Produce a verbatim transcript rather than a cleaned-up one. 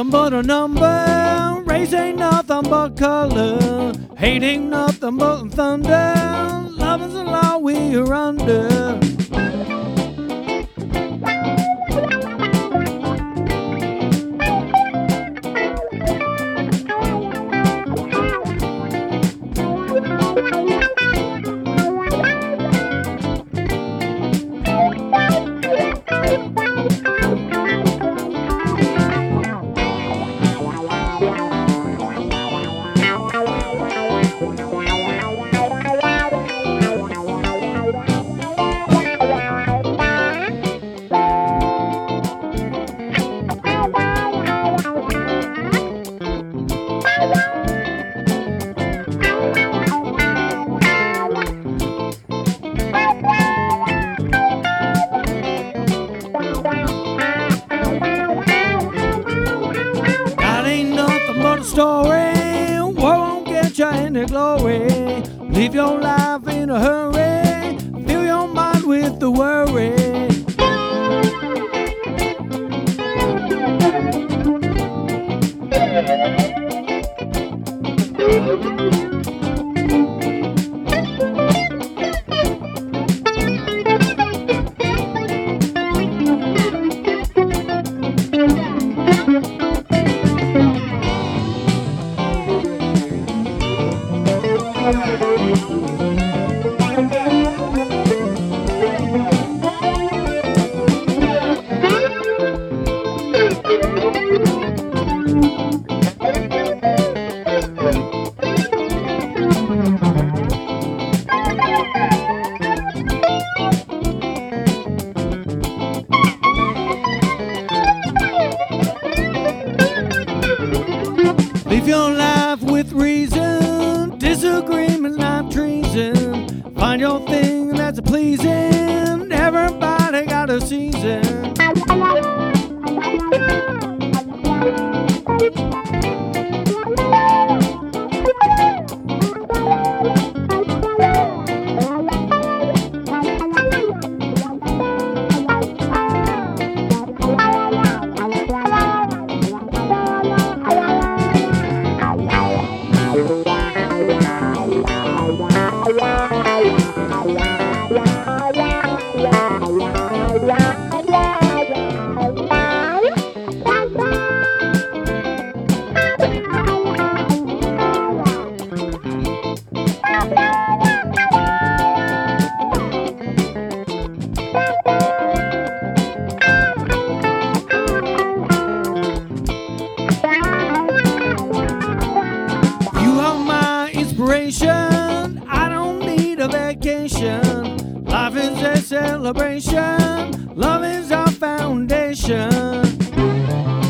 nothing but a number. Race ain't nothing but color. Hate ain't nothing but thunder. Love is the law we are under. Story, war won't get you any glory. Live your life in a hurry. Fill your mind with the worry. Live your life with reason. Disagreement's not treason. Find your thing that's pleasing. Everybody got a season. I don't need a vacation. Life is a celebration. Love is our foundation.